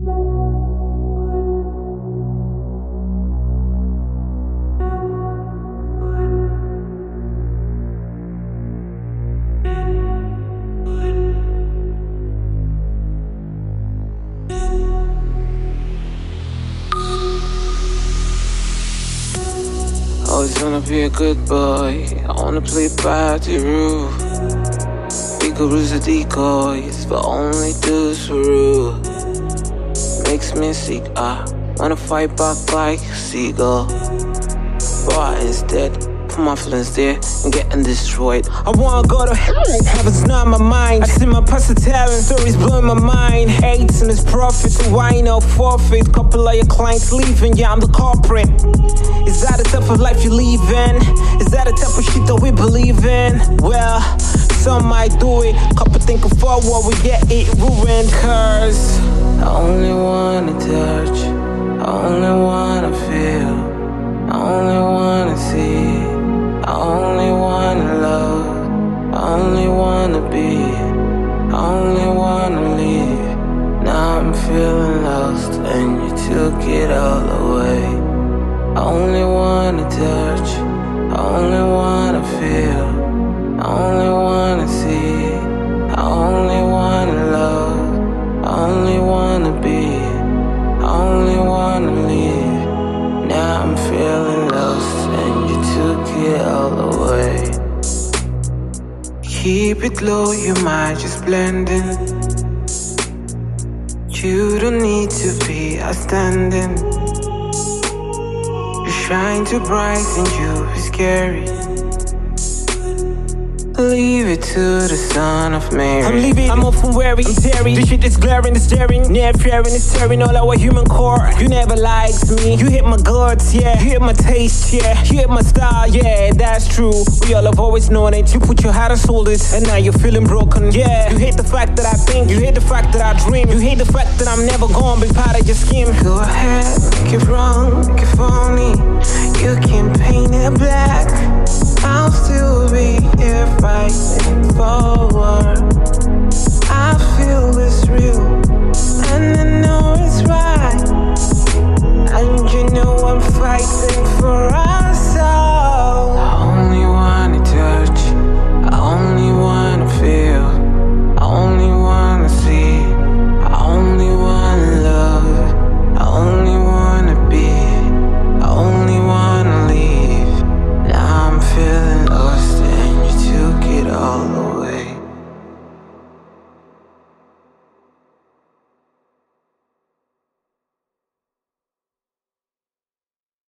Always wanna be a good boy, I wanna play by the rule. Figures are decoys, but only dudes for rule. Makes me sick, I wanna fight back like a seagull. But instead, put my feelings there and getting destroyed. I wanna go to heaven's not my mind. I see my pastor telling stories blowing my mind. Hates and his profits, so why no forfeit? Couple of your clients leaving, yeah, I'm the culprit. Is that the type of life you live in? Is that the type of shit that we believe in? Well, some might do it, couple thinking forward, we get it ruined. Cause I only wanna touch, I only wanna feel, I only wanna see, I only wanna love, I only wanna be, I only wanna leave. Now I'm feeling lost and you took it all away. I only wanna touch, I only wanna feel, I only wanna see, I only wanna love, I only wanna be, I only wanna leave. Now I'm feeling lost and you took it all away. Keep it low, you might just blend in. You don't need to be outstanding. Shine too bright and you be scary. Leave it to the son of Mary. I'm leaving, I'm off from wary, I'm tearing. This shit is glaring, it's staring, near fearing, it's tearing all our human core. You never liked me, you hit my guts, yeah. You hit my taste, yeah. You hit my style, yeah, that's true. We all have always known it. You put your heart and sold it, and now you're feeling broken, yeah. You hate the fact that I think, you hate the fact that I dream. You hate the fact that I'm never gonna be part of your scheme. Go ahead, make it wrong, make it phony. You can paint it black, I'll still be here fighting forward. I feel it's real, and then